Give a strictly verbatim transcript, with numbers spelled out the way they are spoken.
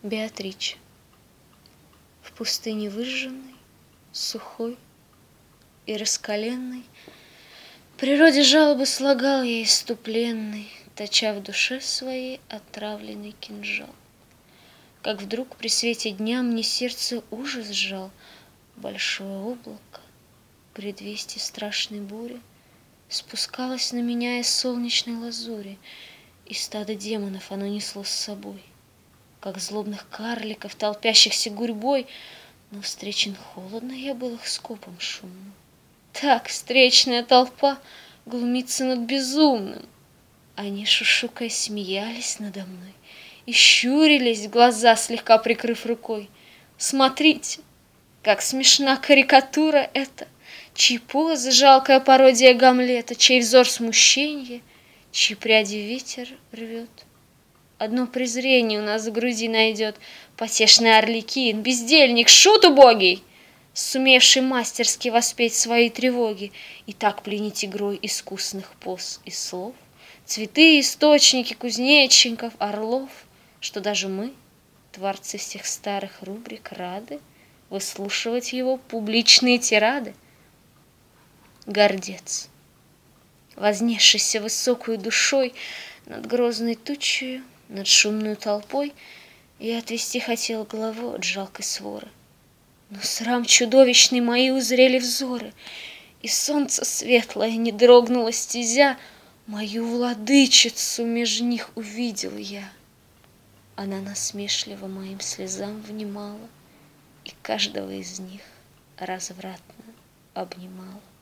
Беатриче. В пустыне выжженной, сухой и раскаленной, природе жалобы слагал я иступленный, точа в душе своей отравленный кинжал. Как вдруг при свете дня мне сердце ужас сжал. Большое облако, предвестие страшной бури, спускалось на меня из солнечной лазури, и стадо демонов оно несло с собой, как злобных карликов, толпящихся гурьбой, но встречен холодно я был их скопом шумным. Так встречная толпа глумится над безумным. Они, шушукая, смеялись надо мной и щурились, глаза слегка прикрыв рукой. Смотрите, как смешна карикатура эта, чьи позы жалкая пародия Гамлета, чей взор смущенье, чьи пряди ветер рвет. Одно презрение у нас в груди найдет потешный Арлекин, бездельник, шут убогий, сумевший мастерски воспеть свои тревоги и так пленить игрой искусных поз и слов цветы, источники кузнечиков, орлов, что даже мы, творцы всех старых рубрик, рады выслушивать его публичные тирады. Гордец, вознесшийся высокую душой над грозной тучей, над шумной толпой, я отвести хотел голову от жалкой своры. Но срам чудовищный мои узрели взоры, и солнце светлое не дрогнуло стезя, мою владычицу меж них увидел я. Она насмешливо моим слезам внимала и каждого из них развратно обнимала.